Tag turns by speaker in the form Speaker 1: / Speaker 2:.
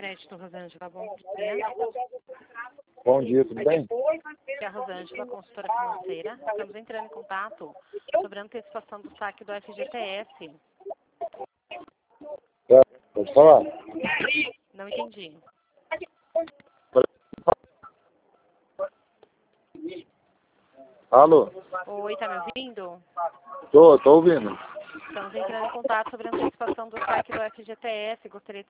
Speaker 1: Crédito, Rosângela, bom dia.
Speaker 2: Bom dia, tudo bem?
Speaker 1: Aqui é a Rosângela, consultora financeira. Estamos entrando em contato sobre a antecipação do saque do FGTS.
Speaker 2: Pode falar?
Speaker 1: Não entendi.
Speaker 2: Alô?
Speaker 1: Oi, tá me ouvindo?
Speaker 2: Tô ouvindo.
Speaker 1: Estamos entrando em contato sobre a antecipação do saque do FGTS. Gostaria de